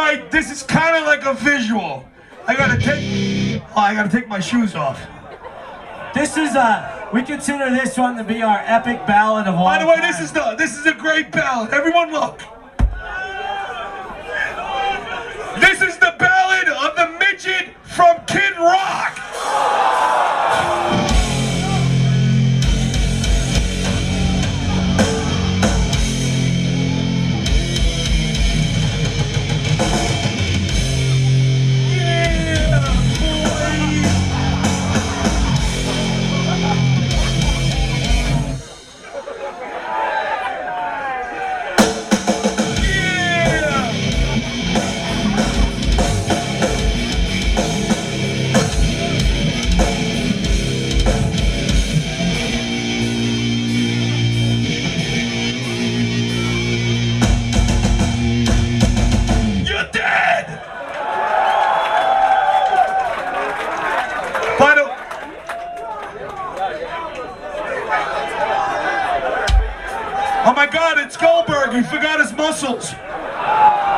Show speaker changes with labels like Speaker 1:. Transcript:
Speaker 1: right, this is kind of like a visual. I gotta take my shoes off.
Speaker 2: This is we consider this one to be our epic ballad of all
Speaker 1: By the way,
Speaker 2: time.
Speaker 1: this is a great ballad. Everyone look. This is the ballad of the midget from Kid Rock. Oh my God, it's Goldberg. He forgot his muscles.